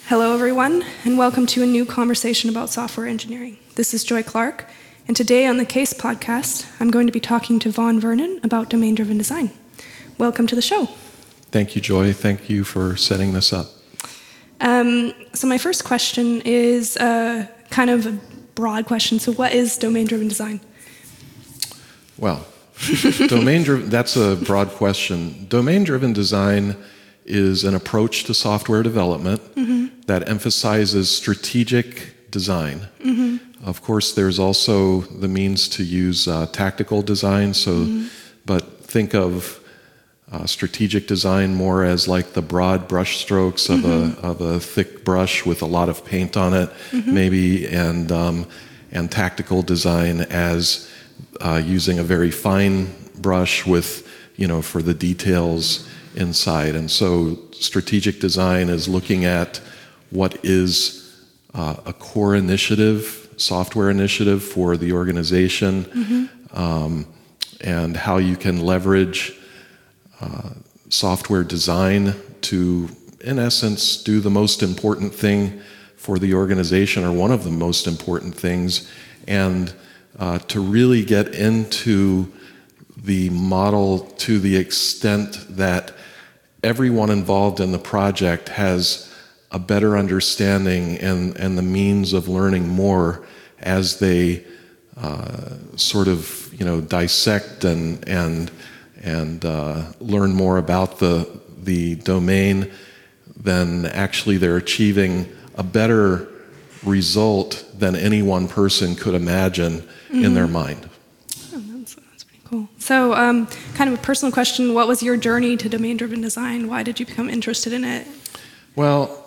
Hello, everyone, and welcome to a new conversation about software engineering. This is Joy Clark, and today on the CASE podcast, I'm going to be talking to Vaughn Vernon about domain-driven design. Welcome to the show. Thank you, Joy. Thank you for setting this up. So my first question is kind of a broad question. So what is domain-driven design? Well, domain-driven, that's a broad question. Domain-driven design is an approach to software development that emphasizes strategic design. Of course, there's also the means to use tactical design. But think of strategic design more as like the broad brush strokes of a thick brush with a lot of paint on it, maybe, and tactical design as using a very fine brush with, for the details inside. And so strategic design is looking at what is a core initiative, software initiative for the organization, and how you can leverage software design to, in essence, do the most important thing for the organization, or one of the most important things, and to really get into the model to the extent that everyone involved in the project has a better understanding and the means of learning more as they sort of dissect and learn more about the domain. Then actually they're achieving a better result than any one person could imagine in their mind. That's pretty cool. So kind of a personal question, what was your journey to domain-driven design? Why did you become interested in it? Well,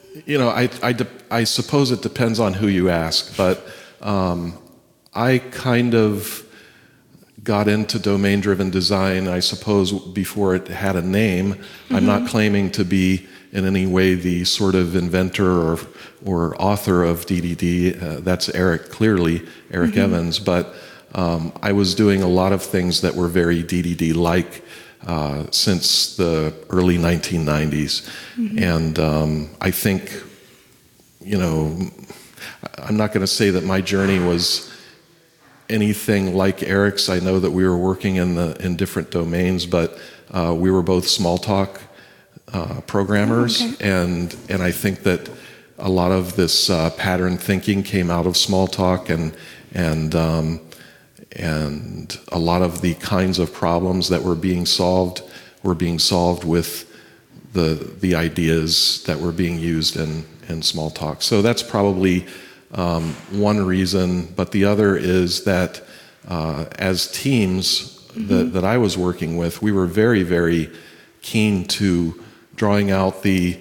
I suppose it depends on who you ask, but I kind of got into domain-driven design, I suppose, before it had a name. I'm not claiming to be in any way the sort of inventor or author of DDD. That's Eric Evans, but I was doing a lot of things that were very DDD-like since the early 1990s. And I think, I'm not going to say that my journey was anything like Eric's. I know that we were working in different domains, but we were both Smalltalk programmers, and I think that a lot of this pattern thinking came out of Smalltalk, and a lot of the kinds of problems that were being solved with the ideas that were being used in Smalltalk. So that's probably one reason, but the other is that as teams that I was working with, we were very, very keen to drawing out the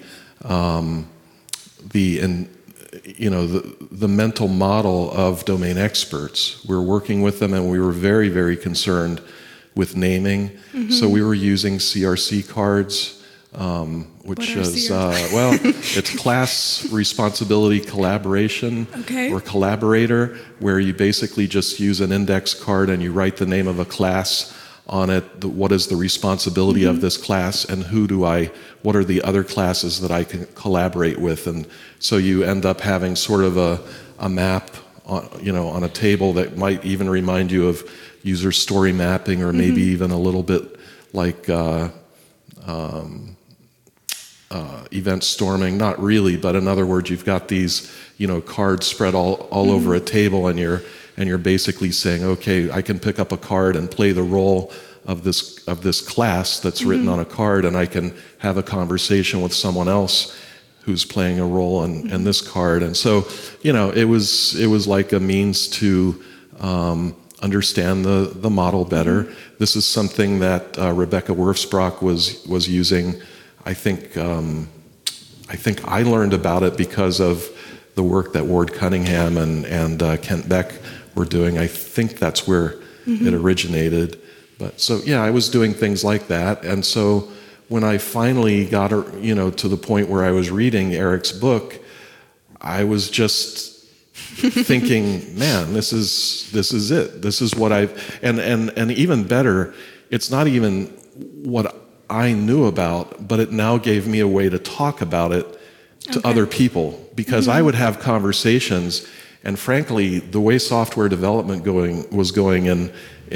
mental model of domain experts. We were working with them, and we were very, very concerned with naming. So we were using CRC cards, which is, it's class responsibility collaboration or collaborator, where you basically just use an index card and you write the name of a class on it, what is the responsibility of this class, and what are the other classes that I can collaborate with. And so you end up having sort of a map on a table that might even remind you of user story mapping, or maybe even a little bit like event storming. Not really, but in other words, you've got these cards spread all over a table, and you're basically saying, okay, I can pick up a card and play the role of this class that's written on a card, and I can have a conversation with someone else who's playing a role in this card. And so it was like a means to understand the model better. This is something that Rebecca Werfsbrock was using. I think I learned about it because of the work that Ward Cunningham and Kent Beck were doing. I think that's where it originated. But so yeah, I was doing things like that. And so when I finally got to the point where I was reading Eric's book, I was just thinking, man, this is it. This is what and even better, it's not even what I knew about, but it now gave me a way to talk about it to other people, because I would have conversations, and frankly, the way software development was going in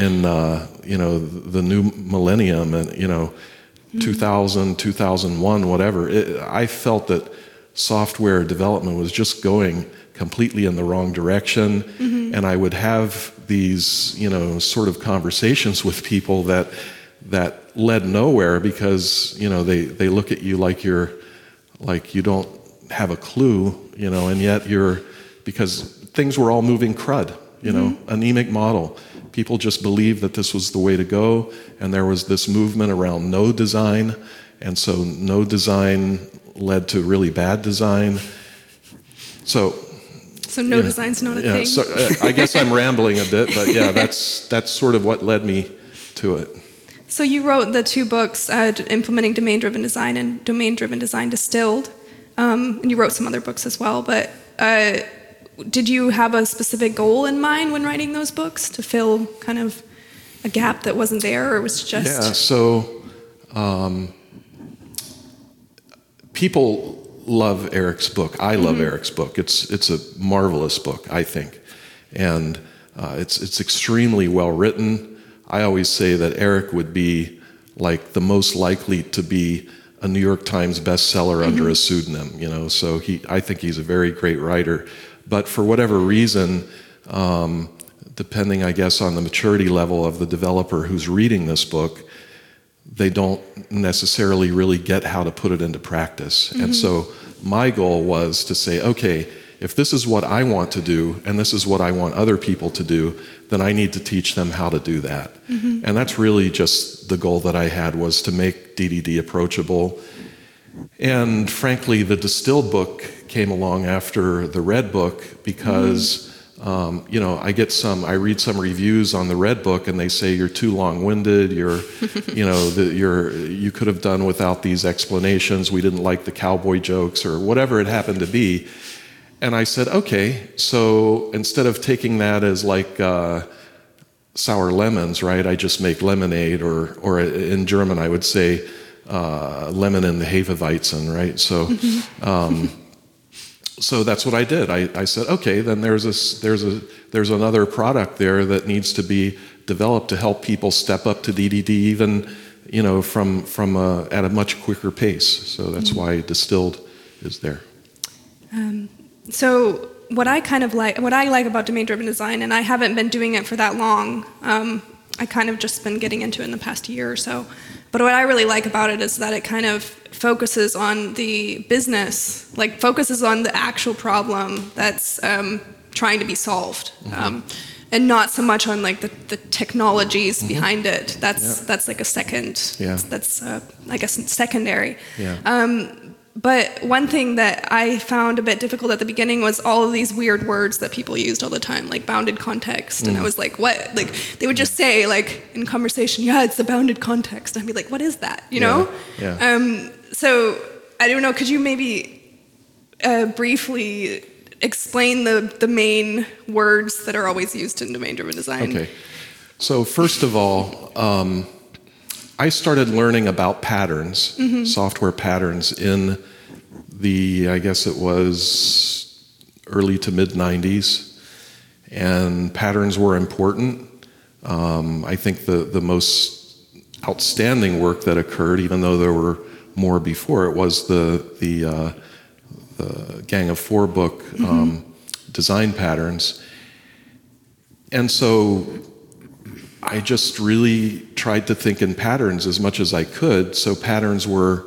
the new millennium, and 2000, 2001, whatever, I felt that software development was just going completely in the wrong direction, and I would have these sort of conversations with people that led nowhere, because they look at you like you don't have a clue, and yet because things were all moving crud, anemic model. People just believed that this was the way to go, and there was this movement around no design, and so no design led to really bad design. So no design's not a thing. So I guess I'm rambling a bit, but yeah, that's sort of what led me to it. So you wrote the 2 books, Implementing Domain-Driven Design and Domain-Driven Design Distilled, and you wrote some other books as well, but did you have a specific goal in mind when writing those books, to fill kind of a gap that wasn't there, or was just... Yeah, so people love Eric's book. I love Eric's book. It's a marvelous book, I think, and it's extremely well written. I always say that Eric would be like the most likely to be a New York Times bestseller under a pseudonym, so I think he's a very great writer. But for whatever reason, depending, I guess, on the maturity level of the developer who's reading this book, they don't necessarily really get how to put it into practice. And so my goal was to say, okay, if this is what I want to do, and this is what I want other people to do, then I need to teach them how to do that. And that's really just the goal that I had, was to make DDD approachable. And frankly, the Distilled book came along after the Red book, because I read some reviews on the Red book, and they say you're too long-winded. You could have done without these explanations. We didn't like the cowboy jokes, or whatever it happened to be. And I said, okay, so instead of taking that as like sour lemons, right? I just make lemonade, or in German I would say lemon in the Hefeweizen, right? So. So that's what I did. I said, okay, then there's another product there that needs to be developed to help people step up to DDD, even from at a much quicker pace. So that's why Distilled is there. So what I like about domain-driven design, and I haven't been doing it for that long. I kind of just been getting into it in the past year or so. But what I really like about it is that it kind of focuses on the business, like focuses on the actual problem that's trying to be solved, and not so much on like the technologies behind it. That's like a second. That's I guess secondary. But one thing that I found a bit difficult at the beginning was all of these weird words that people used all the time, like bounded context. And I was like, what? Like, they would just say, like, in conversation, yeah, it's the bounded context. And I'd be like, what is that? So, I don't know, could you maybe briefly explain the main words that are always used in domain-driven design? Okay. So, first of all, I started learning about patterns, software patterns, in I guess it was early to mid-90s, and patterns were important. I think the most outstanding work that occurred, even though there were more before it, was the Gang of Four book, Design Patterns. And so I just really tried to think in patterns as much as I could. So patterns were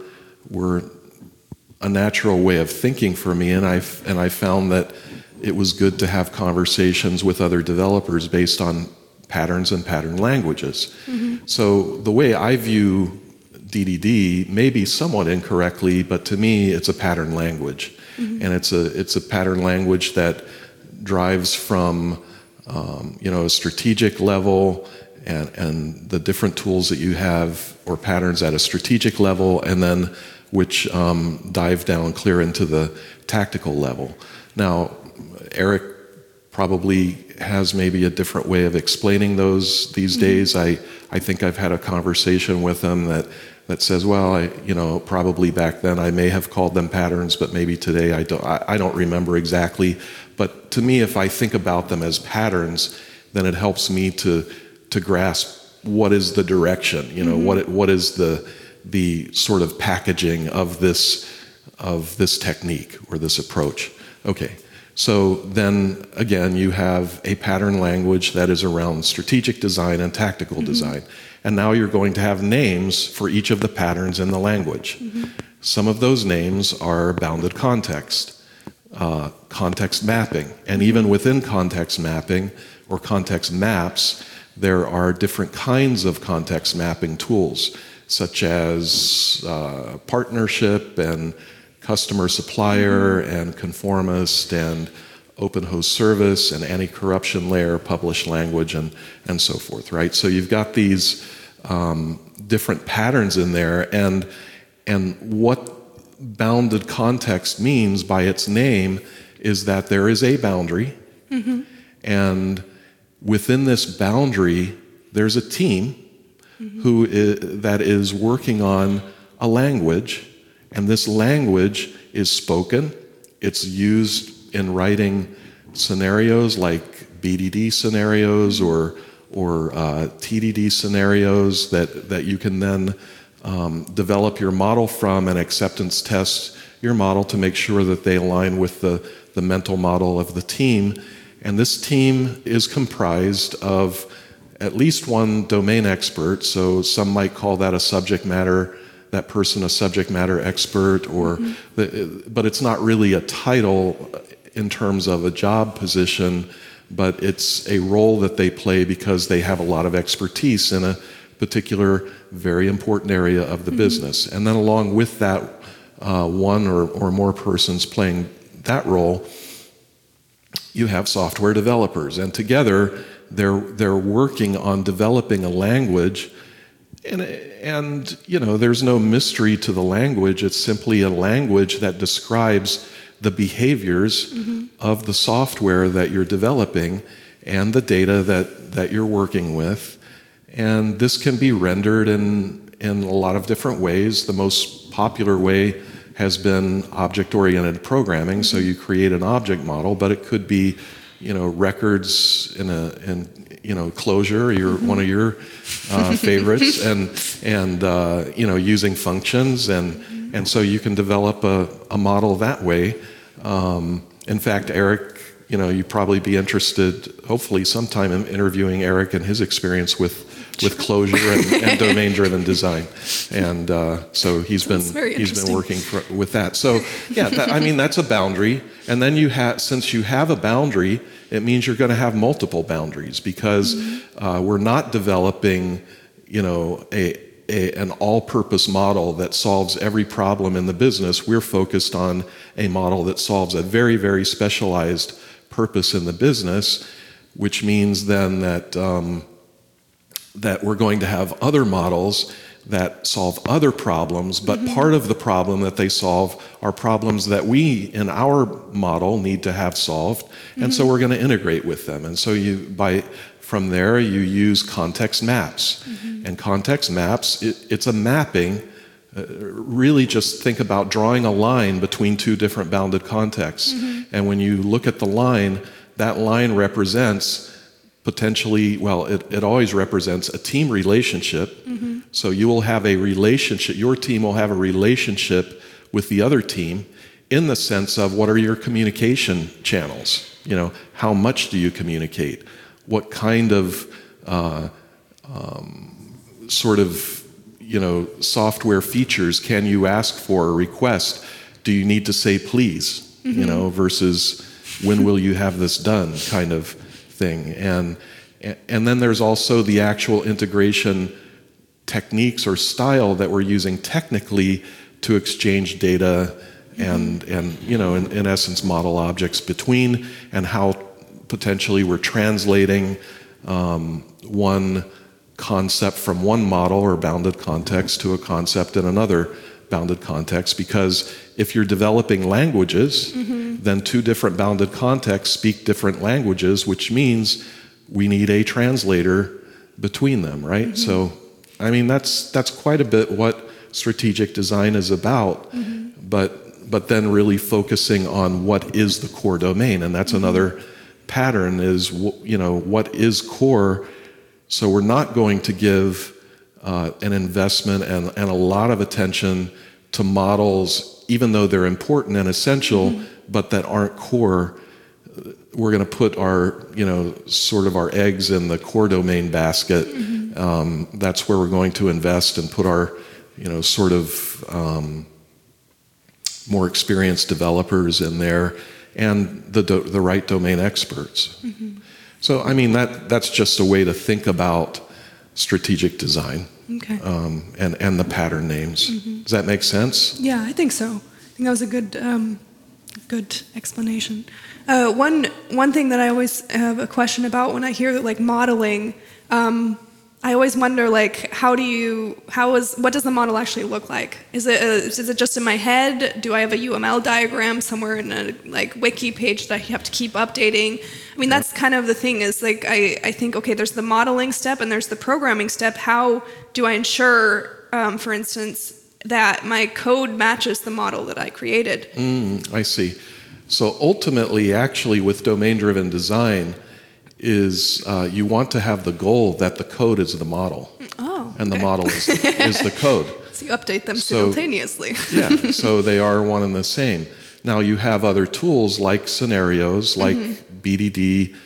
a natural way of thinking for me, and I found that it was good to have conversations with other developers based on patterns and pattern languages. So the way I view DDD, maybe somewhat incorrectly, but to me it's a pattern language, and it's a pattern language that drives from a strategic level, and the different tools that you have, or patterns at a strategic level, and then which dive down clear into the tactical level. Now, Eric probably has maybe a different way of explaining those these days. I think I've had a conversation with him that says, well, probably back then I may have called them patterns, but maybe today I don't remember exactly. But to me, if I think about them as patterns, then it helps me to grasp what is the direction, what is the sort of packaging of this technique or this approach. Okay. So then again, you have a pattern language that is around strategic design and tactical design. And now you're going to have names for each of the patterns in the language. Some of those names are bounded context, context mapping. And even within context mapping or context maps, there are different kinds of context mapping tools, such as partnership and customer supplier and conformist and open host service and anti-corruption layer, published language, and so forth, right? So you've got these different patterns in there, and what bounded context means by its name is that there is a boundary, and within this boundary, there's a team that is working on a language. And this language is spoken. It's used in writing scenarios like BDD scenarios or TDD scenarios that you can then develop your model from and acceptance test your model to make sure that they align with the mental model of the team. And this team is comprised of at least one domain expert. So some might call that that person a subject matter expert, but it's not really a title in terms of a job position, but it's a role that they play because they have a lot of expertise in a particular very important area of the business. And then along with that, one or more persons playing that role, you have software developers, and together they're working on developing a language. And there's no mystery to the language. It's simply a language that describes the behaviors of the software that you're developing and the data that you're working with. And this can be rendered in a lot of different ways. The most popular way has been object-oriented programming. So you create an object model, but it could be, records in Clojure, one of your favorites, and using functions, and so you can develop a model that way. In fact, Eric, you'd probably be interested, hopefully sometime, in interviewing Eric and his experience with Clojure and domain-driven design, and so he's been working with that. So yeah, that's a boundary, and then since you have a boundary, it means you're going to have multiple boundaries because we're not developing, an all-purpose model that solves every problem in the business. We're focused on a model that solves a very, very specialized purpose in the business, which means then that we're going to have other models that solve other problems, but part of the problem that they solve are problems that we, in our model, need to have solved, and so we're going to integrate with them. And so from there, you use context maps. And context maps, it's a mapping. Really just think about drawing a line between two different bounded contexts. And when you look at the line, that line represents potentially, it always represents a team relationship. So you will have a relationship, your team will have a relationship with the other team in the sense of what are your communication channels? How much do you communicate? What kind of software features can you ask for or request? Do you need to say please, versus when will you have this done kind of thing? And then there's also the actual integration techniques or style that we're using technically to exchange data and in essence model objects between, and how potentially we're translating one concept from one model or bounded context to a concept in another bounded context. Because if you're developing languages, then two different bounded contexts speak different languages, which means we need a translator between them, right? So, that's quite a bit what strategic design is about, but then really focusing on what is the core domain. And that's another pattern is, what is core? So we're not going to give an investment and a lot of attention to models, even though they're important and essential, but that aren't core. We're going to put our, sort of our eggs in the core domain basket. That's where we're going to invest and put our, sort of more experienced developers in there and the right domain experts. So, I mean, that's just a way to think about strategic design. Okay. And the pattern names. Does that make sense? Yeah, I think so. I think that was a good explanation. One thing that I always have a question about when I hear like modeling, I always wonder like what does the model actually look like? Is it just in my head? Do I have a UML diagram somewhere in a like wiki page that I have to keep updating? I mean, that's kind of the thing is like I think, okay, there's the modeling step and there's the programming step. How do I ensure, for instance, that my code matches the model that I created? I see. So ultimately, actually, with domain-driven design, is you want to have the goal that the code is the model. Oh, okay. And the model is the code. So you update them simultaneously. Yeah, so they are one and the same. Now you have other tools like scenarios, like BDD,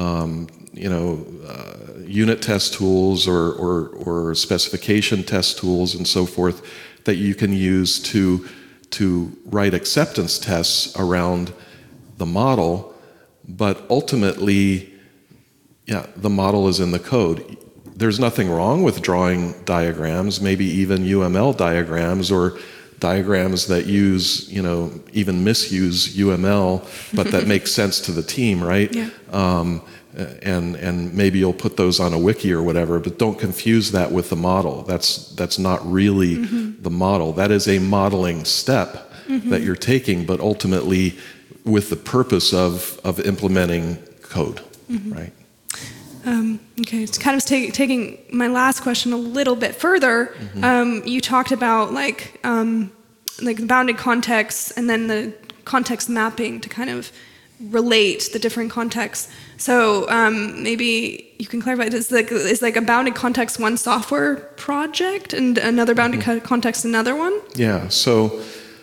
unit test tools or specification test tools and so forth that you can use to write acceptance tests around the model, but ultimately, the model is in the code. There's nothing wrong with drawing diagrams, maybe even UML diagrams or diagrams that use, even misuse UML, but that make sense to the team, right? Yeah. And maybe you'll put those on a wiki or whatever, but don't confuse that with the model. That's not really the model. That is a modeling step that you're taking, but ultimately with the purpose of implementing code, right? Okay, it's kind of taking my last question a little bit further. You talked about like the bounded context and then the context mapping to kind of relate the different contexts. So maybe you can clarify, is like a bounded context one software project and another bounded context another one? Yeah, so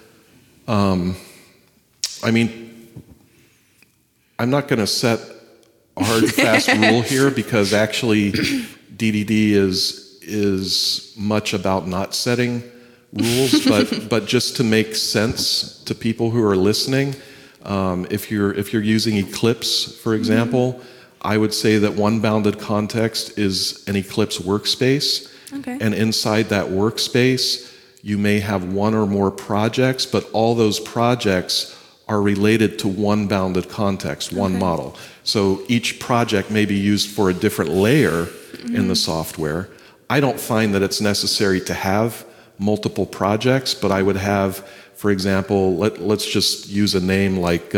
I mean, I'm not going to set a hard, fast rule here because actually DDD is much about not setting rules, but just to make sense to people who are listening, if you're using Eclipse, for example, I would say that one bounded context is an Eclipse workspace, and inside that workspace, you may have one or more projects, but all those projects are related to one bounded context, one model. So each project may be used for a different layer in the software. I don't find that it's necessary to have multiple projects, but I would have, for example, let's just use a name like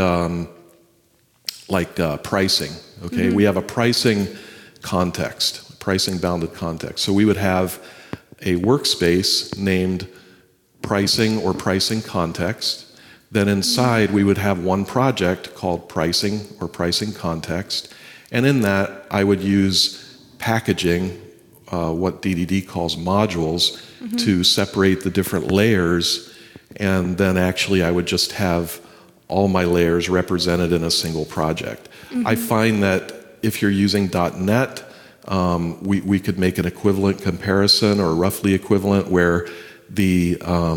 pricing. Okay, we have a pricing context, pricing bounded context. So we would have a workspace named pricing or pricing context. Then inside we would have one project called pricing or pricing context. And in that I would use packaging, what DDD calls modules, to separate the different layers. And then actually I would just have all my layers represented in a single project. I find that if you're using .NET, we could make an equivalent comparison or roughly equivalent where the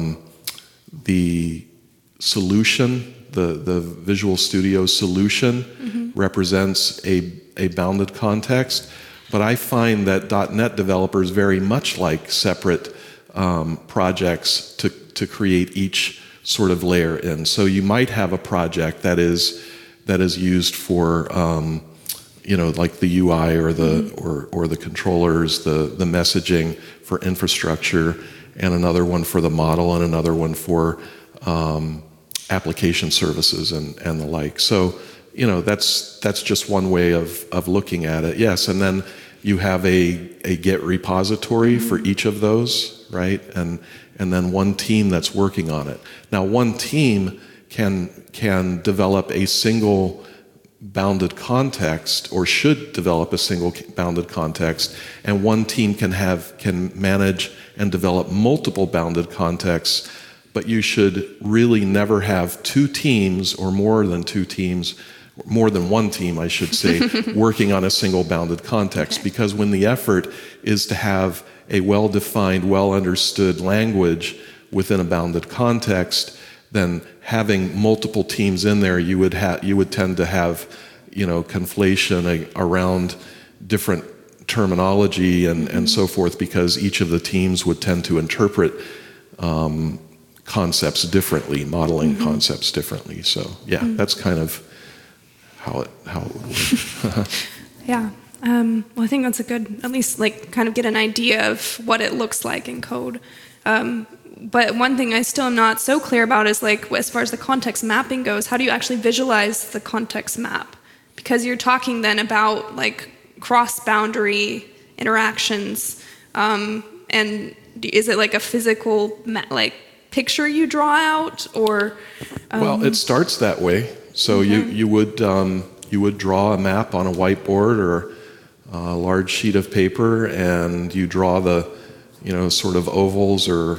solution, the Visual Studio solution represents a bounded context. But I find that .NET developers very much like separate projects to create each sort of layer in. So you might have a project that is used for like the UI or the controllers, the messaging for infrastructure, and another one for the model, and another one for application services and the like. So that's just one way of looking at it. Yes, and then you have a Git repository for each of those. right? And then one team that's working on it. Now, one team can develop a single bounded context, or should develop a single bounded context, and one team can manage and develop multiple bounded contexts, but you should really never have two teams or more than one team, I should say, working on a single bounded context. Okay. Because when the effort is to have a well-defined, well-understood language within a bounded context, then having multiple teams in there, you would tend to have, conflation around different terminology and so forth, because each of the teams would tend to interpret concepts differently, modeling concepts differently. So yeah, that's kind of how it would work. Yeah. Well, I think that's a good, at least kind of get an idea of what it looks like in code. But one thing I still am not so clear about is as far as the context mapping goes, how do you actually visualize the context map? Because you're talking then about cross-boundary interactions, and is it a physical picture you draw out, or? Well, it starts that way. So you would draw a map on a whiteboard or a large sheet of paper, and you draw the sort of ovals or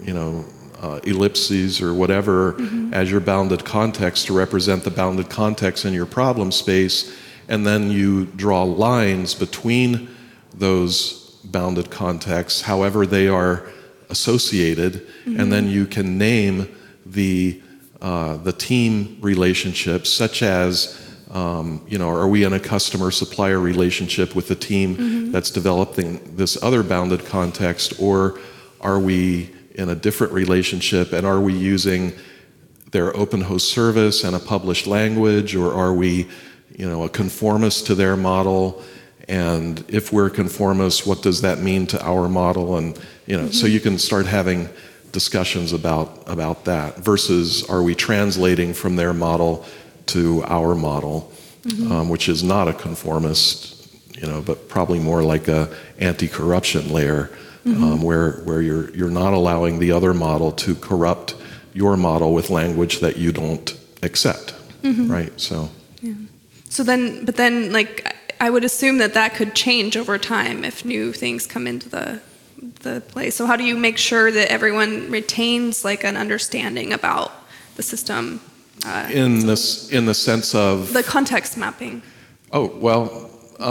ellipses or whatever as your bounded context to represent the bounded context in your problem space, and then you draw lines between those bounded contexts, however they are associated, and then you can name the team relationships, such as are we in a customer-supplier relationship with the team that's developing this other bounded context, or are we in a different relationship, and are we using their open host service and a published language, or are we a conformist to their model? And if we're conformists, what does that mean to our model? And so you can start having discussions about that, versus are we translating from their model to our model, which is not a conformist, but probably more like a anti-corruption layer, where you're not allowing the other model to corrupt your model with language that you don't accept, right? So. Yeah. So then, I would assume that could change over time if new things come into the play. So how do you make sure that everyone retains an understanding about the system? In the sense of the context mapping. Oh well.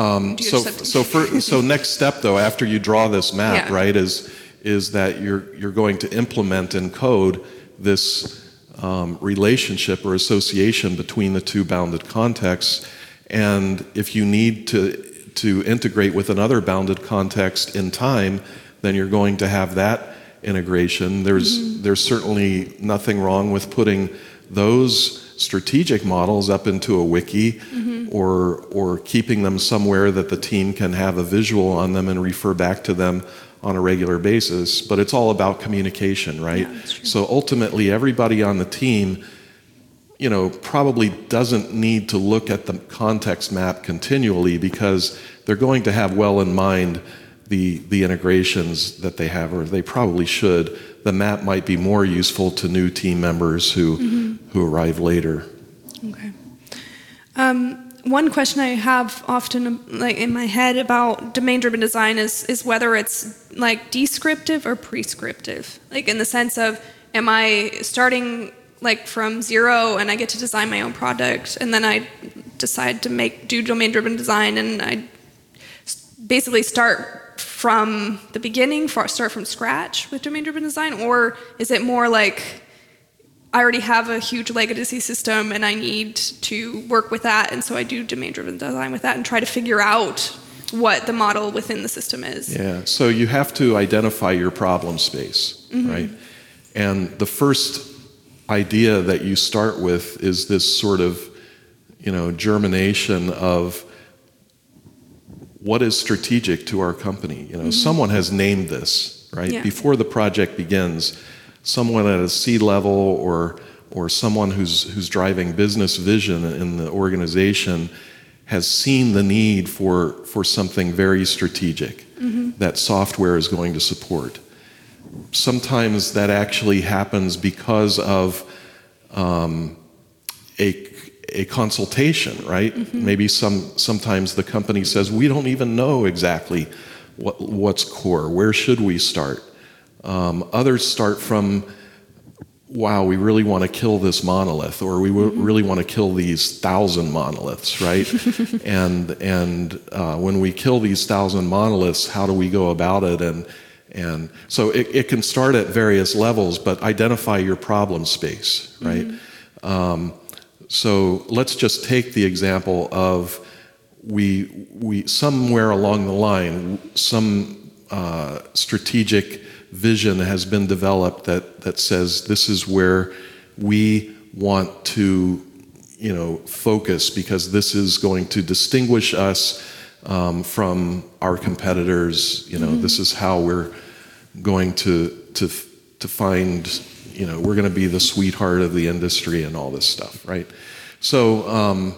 So next step though, after you draw this map, right, is that you're going to implement in code this relationship or association between the two bounded contexts, and if you need to integrate with another bounded context in time, then you're going to have that integration. There's certainly nothing wrong with putting those strategic models up into a wiki, or keeping them somewhere that the team can have a visual on them and refer back to them on a regular basis. But it's all about communication, right? Yeah, so ultimately, everybody on the team, probably doesn't need to look at the context map continually, because they're going to have well in mind the integrations that they have, or they probably should. The map might be more useful to new team members who arrive later. Okay. One question I have often in my head about domain-driven design is whether it's descriptive or prescriptive. In the sense of, am I starting from zero and I get to design my own product, and then I decide to do domain-driven design, and I basically start from the beginning, start from scratch with domain-driven design? Or is it more I already have a huge legacy system and I need to work with that, and so I do domain-driven design with that and try to figure out what the model within the system is? Yeah, so you have to identify your problem space, right? And the first idea that you start with is this sort of, germination of what is strategic to our company. Someone has named this, right? Yeah. Before the project begins, someone at a C-level or someone who's driving business vision in the organization has seen the need for something very strategic that software is going to support. sometimes that actually happens because of a consultation, right? Maybe sometimes the company says, we don't even know exactly what's core. Where should we start? Others start from, wow, we really want to kill this monolith, or we really want to kill these 1,000 monoliths, right? and when we kill these 1,000 monoliths, how do we go about it? And so it can start at various levels, but identify your problem space, right? So let's just take the example of we somewhere along the line, some strategic vision has been developed that says this is where we want to, focus, because this is going to distinguish us from our competitors. This is how we're going to find, we're going to be the sweetheart of the industry and all this stuff, right? So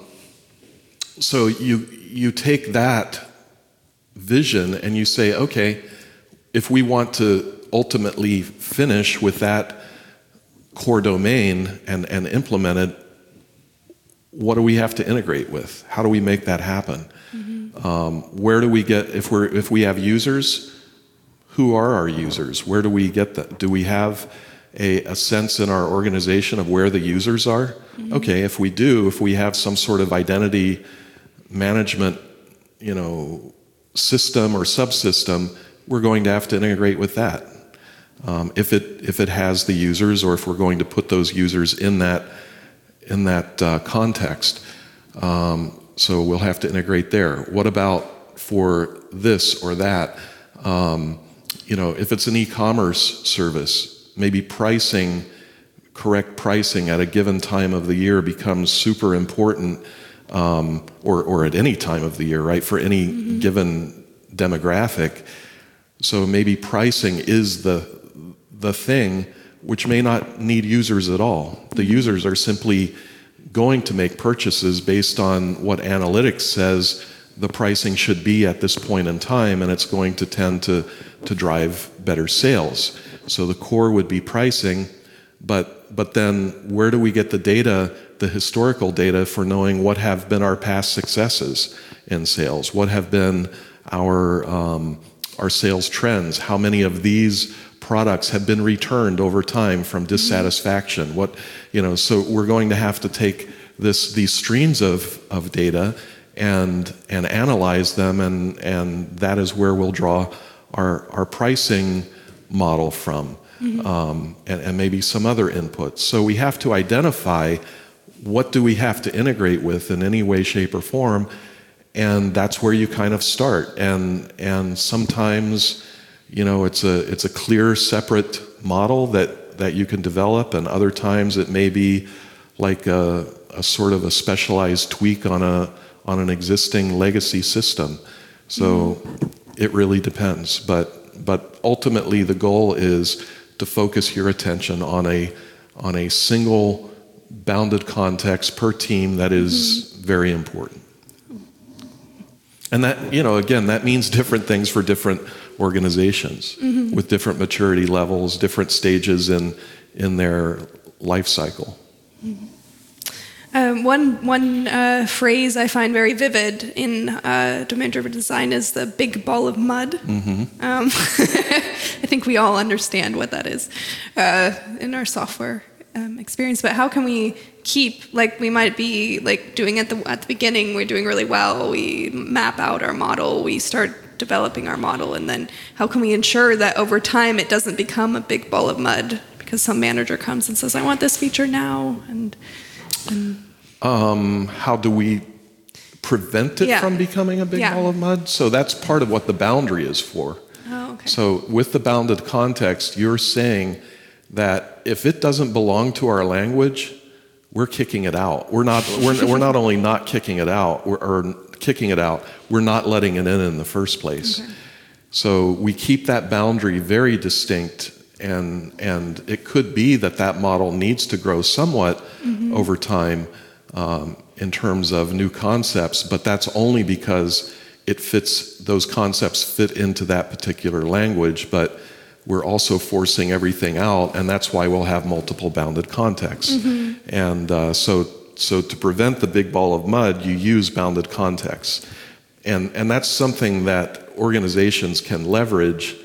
so you take that vision and you say, okay, if we want to ultimately finish with that core domain and implement it, what do we have to integrate with? How do we make that happen? Where do we get, if we have users, who are our users? Where do we get that? Do we have a sense in our organization of where the users are? Okay, if we do, if we have some sort of identity management, system or subsystem, we're going to have to integrate with that. If it has the users, or if we're going to put those users in that context, so we'll have to integrate there. What about for this or that? If it's an e-commerce service, maybe correct pricing at a given time of the year becomes super important, or at any time of the year, right? For any given demographic. So maybe pricing is the thing which may not need users at all. The users are simply going to make purchases based on what analytics says the pricing should be at this point in time, and it's going to tend to drive better sales. So the core would be pricing, but then where do we get the data, the historical data, for knowing what have been our past successes in sales? What have been our sales trends? How many of these products have been returned over time from dissatisfaction? So we're going to have to take these streams of data and analyze them, and that is where we'll draw our pricing model from, and maybe some other inputs. So we have to identify what do we have to integrate with in any way, shape, or form, and that's where you kind of start. And sometimes, it's a clear, separate model that you can develop, and other times it may be like a sort of a specialized tweak on an existing legacy system. So it really depends. But ultimately, the goal is to focus your attention on a single bounded context per team that is very important. And that, again, that means different things for different organizations with different maturity levels, different stages in their life cycle. One phrase I find very vivid in domain-driven design is the big ball of mud. I think we all understand what that is in our software experience. But how can we keep, we might be doing at the beginning, we're doing really well, we map out our model, we start developing our model, and then how can we ensure that over time it doesn't become a big ball of mud because some manager comes and says, I want this feature now, and how do we prevent it from becoming a big ball of mud? So that's part of what the boundary is for. Oh, okay. So with the bounded context, you're saying that if it doesn't belong to our language, we're kicking it out. We're not only not kicking it out, we're not letting it in the first place. Okay. So we keep that boundary very distinct, and it could be that model needs to grow somewhat over time in terms of new concepts, but that's only because those concepts fit into that particular language. But we're also forcing everything out, and that's why we'll have multiple bounded contexts. And so to prevent the big ball of mud, you use bounded contexts. And that's something that organizations can leverage,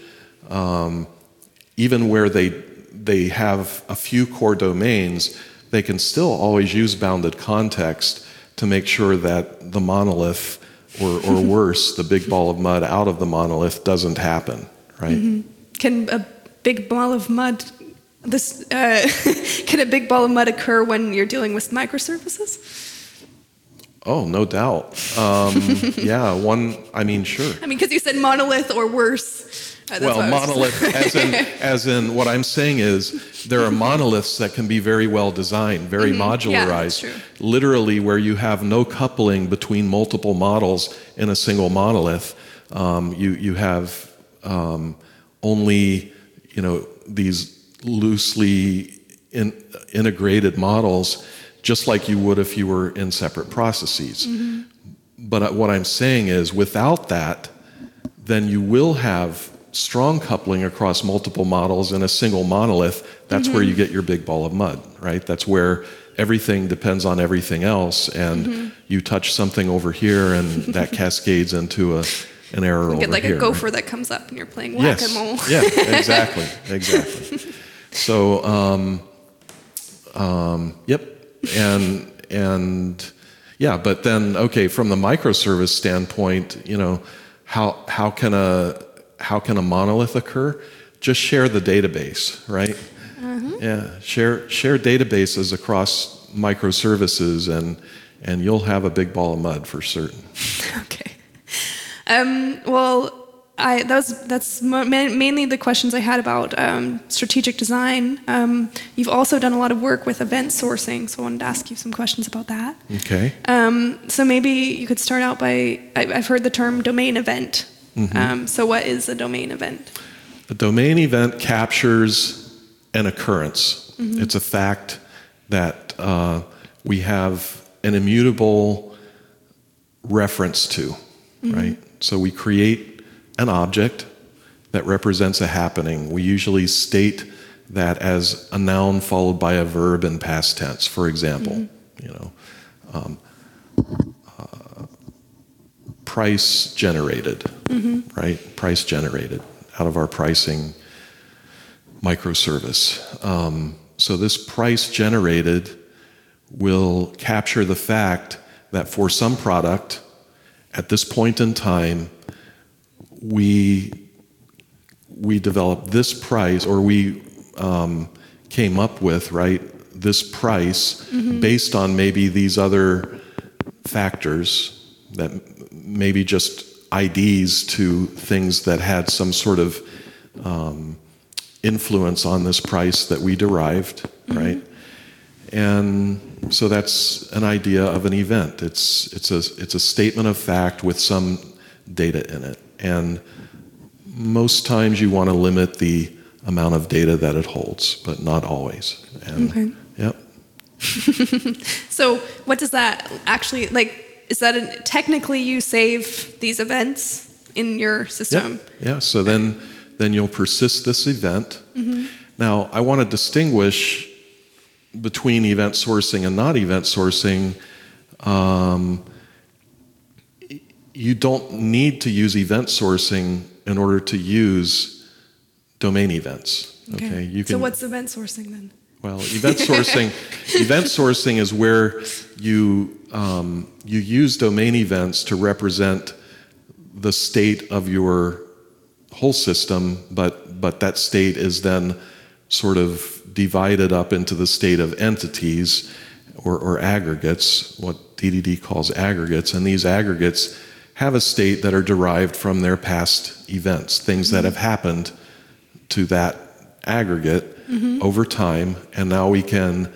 even where they have a few core domains. They can still always use bounded context to make sure that the monolith, or worse, the big ball of mud out of the monolith doesn't happen, right? Can a big ball of mud can a big ball of mud occur when you're dealing with microservices? Oh, no doubt. Yeah, sure. Because you said monolith or worse. Well, monolith, as in what I'm saying is there are monoliths that can be very well designed, very modularized, yeah, literally where you have no coupling between multiple models in a single monolith. You have only, these loosely integrated models, just like you would if you were in separate processes. But what I'm saying is, without that, then you will have strong coupling across multiple models in a single monolith. That's where you get your big ball of mud, right? That's where everything depends on everything else, and you touch something over here, and that cascades into an error over here. You get a gopher, right? That comes up, and you're playing whack-a-mole. Yes. Yeah, exactly. So, yep, and yeah, but then, okay, from the microservice standpoint, how can a monolith occur? Just share the database, right? Yeah, share databases across microservices, and you'll have a big ball of mud for certain. Okay. Well, that's mainly the questions I had about strategic design. You've also done a lot of work with event sourcing, so I wanted to ask you some questions about that. Okay. So maybe you could start out by, I've heard the term domain event. So what is a domain event? A domain event captures an occurrence. It's a fact that we have an immutable reference to, right? So we create an object that represents a happening. We usually state that as a noun followed by a verb in past tense, for example. Price generated, right? Price generated out of our pricing microservice. So this price generated will capture the fact that for some product, at this point in time, we developed this price, or we came up with, right, this price based on maybe these other factors that maybe just IDs to things that had some sort of influence on this price that we derived, right? And so that's an idea of an event. It's a statement of fact with some data in it. And most times you want to limit the amount of data that it holds, but not always. And, okay. Yep. So what does that actually, is that technically you save these events in your system? Yeah. So then you'll persist this event. Now, I want to distinguish between event sourcing and not event sourcing. You don't need to use event sourcing in order to use domain events. Okay. You can, so what's event sourcing then? Well, event sourcing is where you use domain events to represent the state of your whole system, but that state is then sort of divided up into the state of entities or aggregates, what DDD calls aggregates, and these aggregates have a state that are derived from their past events, things that have happened to that aggregate over time, and now we can,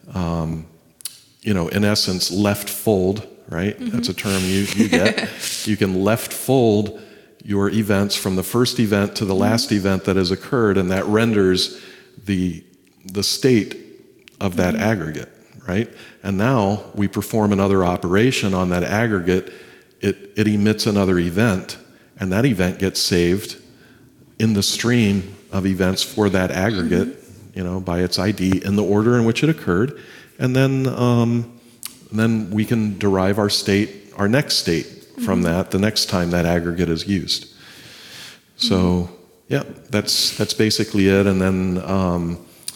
in essence, left fold, right? That's a term you get. You can left fold your events from the first event to the last event that has occurred, and that renders the state of that aggregate, right? And now we perform another operation on that aggregate. It emits another event, and that event gets saved in the stream of events for that aggregate, by its ID in the order in which it occurred, and then we can derive our next state from that the next time that aggregate is used. So yeah, that's basically it. And then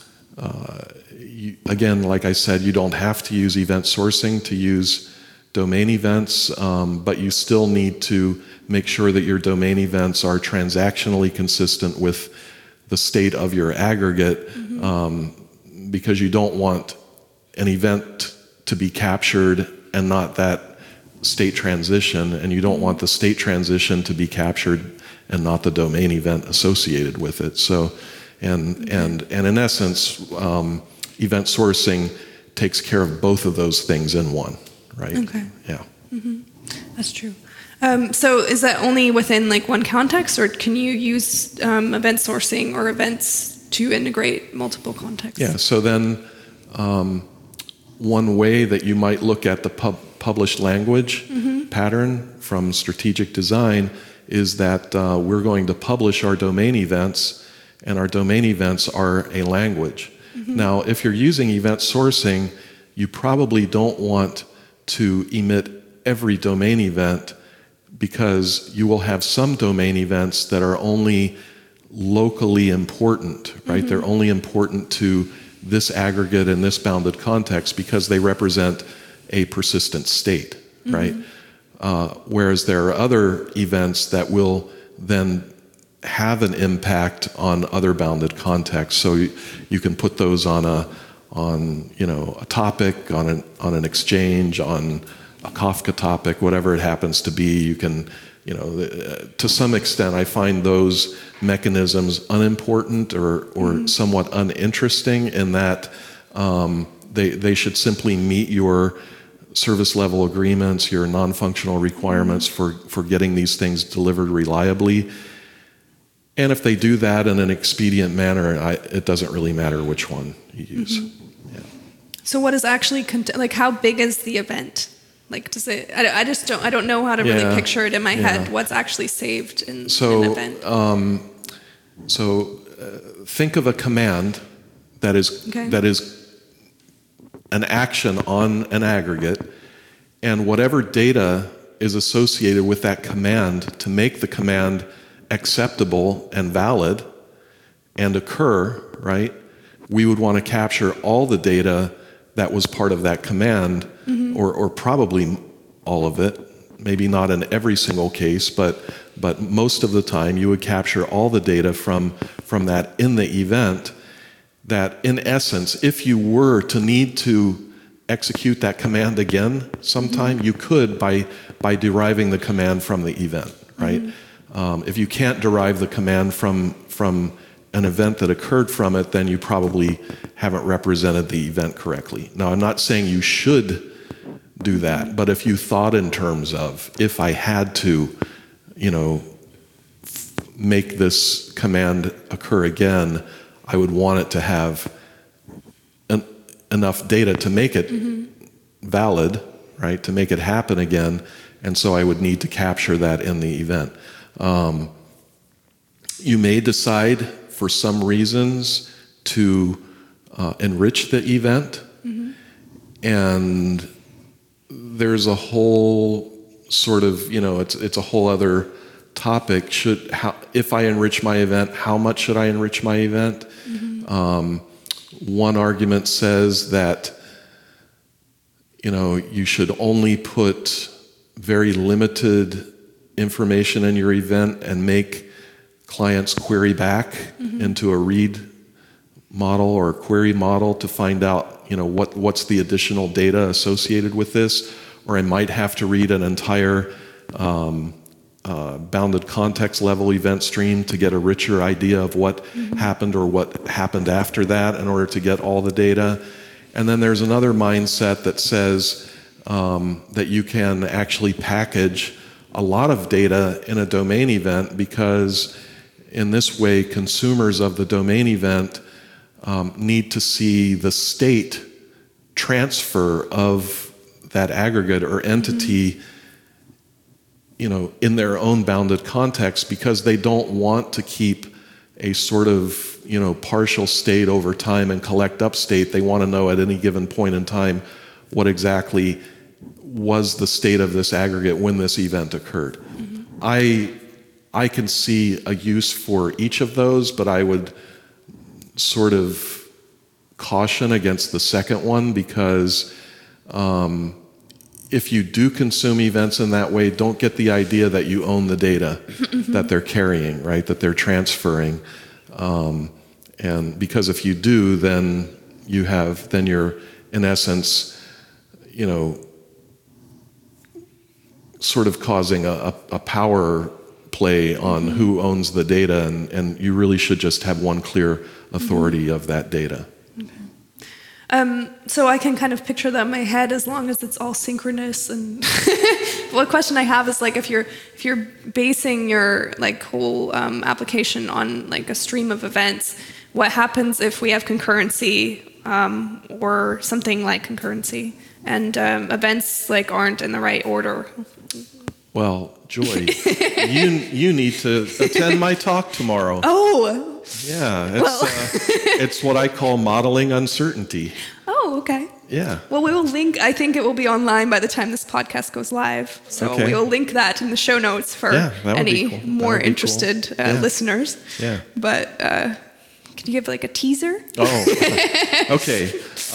again, like I said, you don't have to use event sourcing to use domain events, but you still need to make sure that your domain events are transactionally consistent with the state of your aggregate, because you don't want an event to be captured and not that state transition, and you don't want the state transition to be captured and not the domain event associated with it. So, and in essence, event sourcing takes care of both of those things in one, right? Okay. Yeah. That's true. So is that only within like one context, or can you use event sourcing or events to integrate multiple contexts? Yeah, so then one way that you might look at the published language pattern from strategic design is that we're going to publish our domain events, and our domain events are a language. Now, if you're using event sourcing, you probably don't want to emit every domain event, because you will have some domain events that are only locally important, right? They're only important to this aggregate and this bounded context because they represent a persistent state, right? Whereas there are other events that will then have an impact on other bounded contexts. So you can put those on a topic, on an exchange, on a Kafka topic, whatever it happens to be. You can, to some extent, I find those mechanisms unimportant or somewhat uninteresting in that they should simply meet your service level agreements, your non-functional requirements for getting these things delivered reliably. And if they do that in an expedient manner, it doesn't really matter which one you use. Yeah. So what is actually, how big is the event? Like, does it? I don't know how to really picture it in my head. What's actually saved in an event? Think of a command that is an action on an aggregate, and whatever data is associated with that command to make the command acceptable and valid and occur, right? We would want to capture all the data that was part of that command, or probably all of it, maybe not in every single case, but most of the time you would capture all the data from that in the event, that in essence, if you were to need to execute that command again sometime, you could by deriving the command from the event, right? If you can't derive the command from an event that occurred from it, then you probably haven't represented the event correctly. Now, I'm not saying you should do that, but if you thought in terms of, if I had to, make this command occur again, I would want it to have enough data to make it valid, right, to make it happen again, and so I would need to capture that in the event. You may decide, for some reasons, to enrich the event, and there's a whole sort of, it's a whole other topic. If I enrich my event, how much should I enrich my event? One argument says that, you should only put very limited information in your event and make clients query back into a read model or a query model to find out, what's the additional data associated with this, or I might have to read an entire bounded context level event stream to get a richer idea of what happened or what happened after that in order to get all the data. And then there's another mindset that says that you can actually package a lot of data in a domain event, because in this way consumers of the domain event need to see the state transfer of that aggregate or entity in their own bounded context, because they don't want to keep a sort of, partial state over time and collect up state. They want to know at any given point in time what exactly was the state of this aggregate when this event occurred. I can see a use for each of those, but I would sort of caution against the second one, because if you do consume events in that way, don't get the idea that you own the data that they're carrying, right? That they're transferring. And because if you do, then you're in essence, sort of causing a power play on who owns the data, and you really should just have one clear authority of that data. So I can kind of picture that in my head, as long as it's all synchronous. And one question I have is, like, if you're basing your whole application on a stream of events, what happens if we have concurrency or something like concurrency, and events aren't in the right order? Well, Joy, you need to attend my talk tomorrow. Oh. Yeah, it's what I call modeling uncertainty. Oh, okay. Yeah. Well, we will link. I think it will be online by the time this podcast goes live. So we will link that in the show notes for any more interested listeners. Yeah. But can you give a teaser? Oh, okay.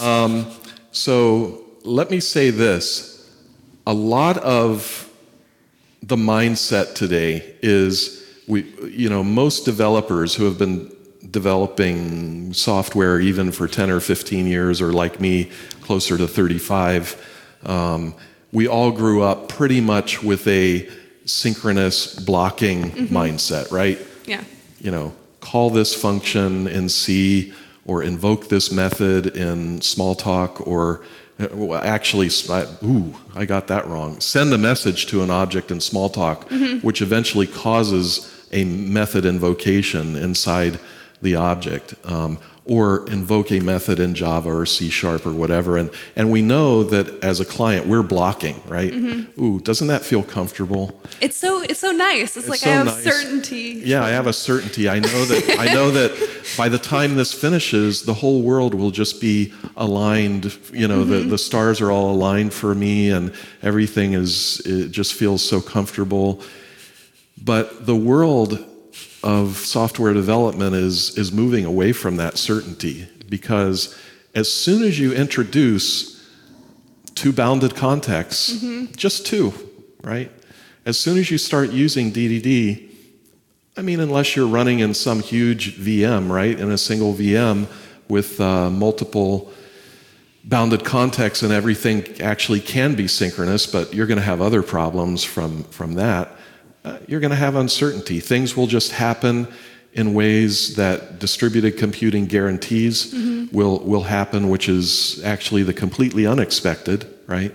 So let me say this. A lot of the mindset today is most developers who have been developing software even for 10 or 15 years, or like me, closer to 35, we all grew up pretty much with a synchronous blocking mindset, right? Yeah. Call this function in C, or invoke this method in Smalltalk, or actually, I got that wrong. Send a message to an object in Smalltalk, which eventually causes a method invocation inside the object, or invoke a method in Java or C# or whatever. And we know that as a client, we're blocking, right? Ooh, doesn't that feel comfortable? It's so nice. It's like, so I have certainty. Yeah, I have a certainty. I know that by the time this finishes, the whole world will just be aligned. The stars are all aligned for me, and everything it just feels so comfortable. But the world of software development is moving away from that certainty, because as soon as you introduce two bounded contexts, just two, right? As soon as you start using DDD, unless you're running in some huge VM, right, in a single VM with multiple bounded contexts, and everything actually can be synchronous, but you're going to have other problems from that. You're going to have uncertainty. Things will just happen in ways that distributed computing guarantees will happen, which is actually the completely unexpected, right?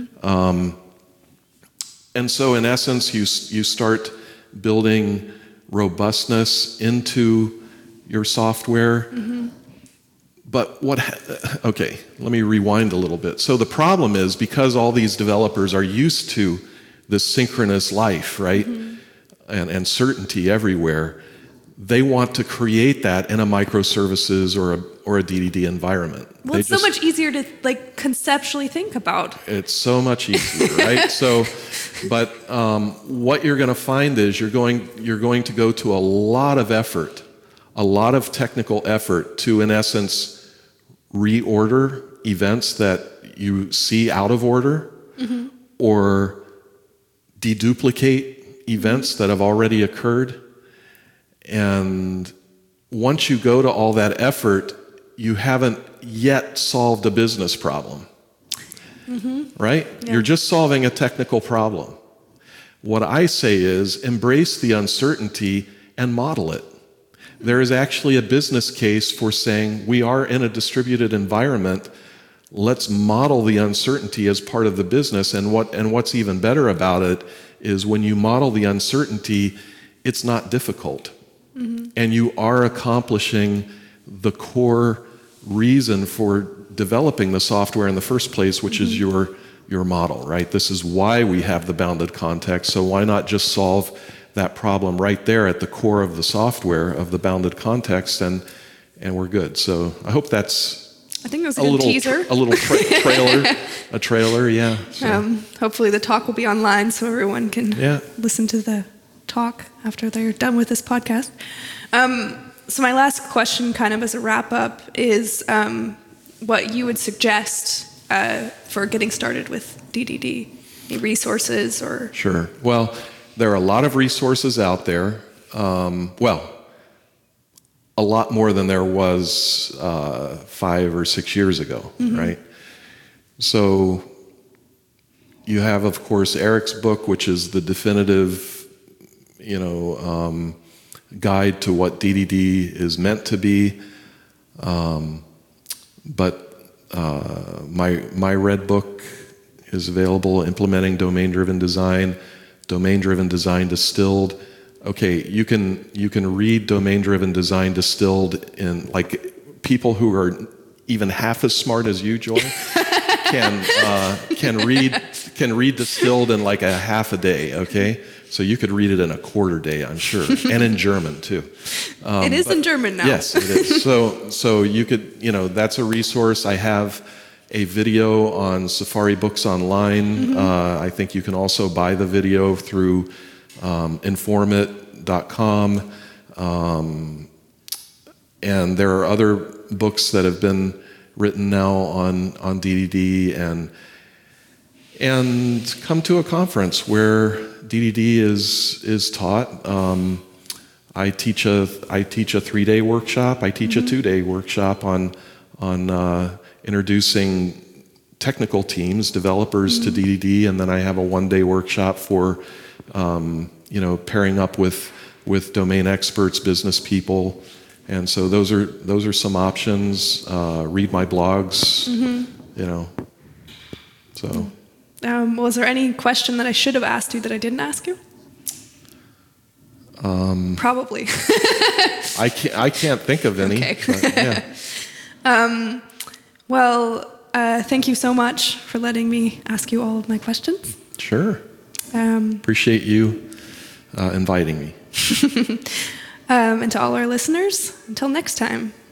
And so in essence, you start building robustness into your software. But okay, let me rewind a little bit. So the problem is, because all these developers are used to this synchronous life, right? And certainty everywhere, they want to create that in a microservices or a DDD environment. Well, it's so much easier to conceptually think about. It's so much easier, right? But what you're going to find is you're going to go to a lot of effort, a lot of technical effort to, in essence, reorder events that you see out of order, or deduplicate events that have already occurred. And once you go to all that effort, you haven't yet solved a business problem, right? Yeah. You're just solving a technical problem. What I say is, embrace the uncertainty and model it. There is actually a business case for saying, we are in a distributed environment, let's model the uncertainty as part of the business. And what's even better about it is, when you model the uncertainty, it's not difficult. And you are accomplishing the core reason for developing the software in the first place, which is your model, right? This is why we have the bounded context. So why not just solve that problem right there at the core of the software of the bounded context, and we're good. So I hope that's I think it was a good teaser. A little trailer, yeah. So. Hopefully the talk will be online so everyone can listen to the talk after they're done with this podcast. So my last question, kind of as a wrap-up, is what you would suggest for getting started with DDD. Any resources or... Sure. Well, there are a lot of resources out there. A lot more than there was 5 or 6 years ago, right? So you have, of course, Eric's book, which is the definitive, guide to what DDD is meant to be. But my red book is available, Implementing Domain-Driven Design, Domain-Driven Design Distilled. Okay, you can read Domain-Driven Design Distilled in, like, people who are even half as smart as you, Joy, can read Distilled in like a half a day. Okay, so you could read it in a quarter day, I'm sure, and in German too. It is in German now. Yes, it is. So you could, that's a resource. I have a video on Safari Books Online. I think you can also buy the video through Informate.com, and there are other books that have been written now on DDD, and come to a conference where DDD is taught. I teach a 3-day workshop. I teach a 2-day workshop on introducing technical teams, developers to DDD, and then I have a 1-day workshop for pairing up with domain experts, business people, and so those are some options. Read my blogs, So, was there any question that I should have asked you that I didn't ask you? Probably. I can't think of any. Okay. But, yeah. Thank you so much for letting me ask you all of my questions. Sure. Appreciate you inviting me. And to all our listeners, until next time.